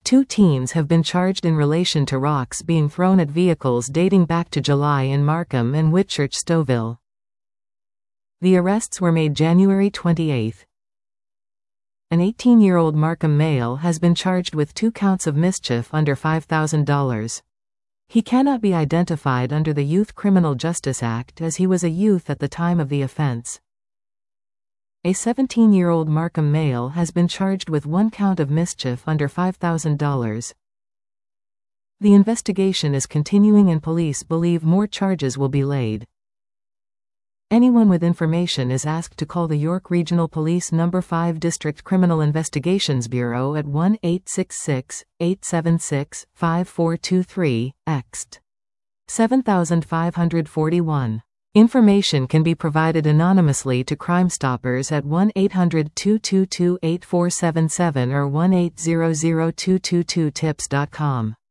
2 teens have been charged in relation to rocks being thrown at vehicles dating back to July in Markham and Whitchurch-Stouffville. The arrests were made January 28. An 18-year-old Markham male has been charged with 2 counts of mischief under $5,000. He cannot be identified under the Youth Criminal Justice Act as he was a youth at the time of the offense. A 17-year-old Markham male has been charged with 1 count of mischief under $5,000. The investigation is continuing and police believe more charges will be laid. Anyone with information is asked to call the York Regional Police No. 5 District Criminal Investigations Bureau at 1-866-876-5423, ext. 7541. Information can be provided anonymously to Crime Stoppers at 1-800-222-8477 or 1-800-222-TIPS.com.